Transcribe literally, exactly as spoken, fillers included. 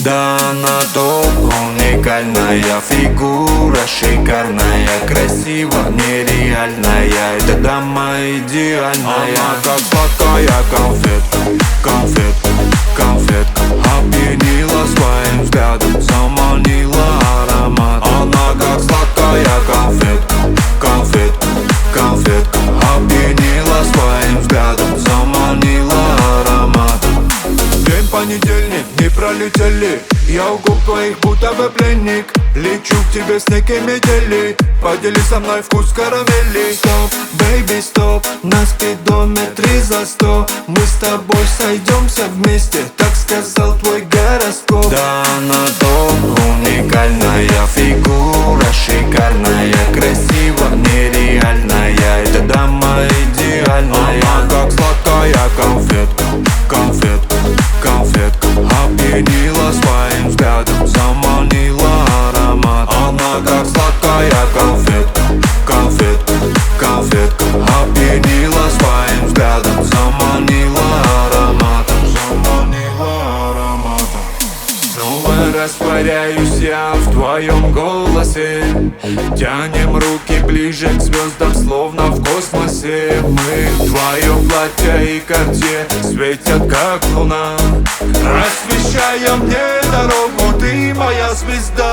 Да она топ, уникальная фигура, шикарная, красиво, нереальная. Эта дама идеальная. Она как сладкая конфетка, конфетка, конфетка. Опьянила своим взглядом, заманила аромат. Она как сладкая конфетка, конфетка, конфетка. Опьянила своим взглядом, заманила аромат. День понедельник, не пролетели, я у губ твоих будто бы пленник. Лечу к тебе с некой метели, поделись со мной вкус карамели. Стоп, бэйби, стоп, на спидометре за сто. Мы с тобой сойдемся вместе, так сказал твой гороскоп. Да она топ, уникальная фигура, шикарная, красиво, нереальная. Эта дама идеальная. Она как сладкая конфетка, конфетка, конфетка. Опьянила своим взглядом, заманила аромат. Она как сладкая конфетка, конфетка, конфетка. Опьянила своим взглядом, заманила ароматом, заманила ароматом. Снова растворяюсь я в твоем голосе. Тянем руки ближе к звездам, словно в космосе. Мы в твоем платье и карте светят как луна, освещая мне дорогу, ты моя звезда.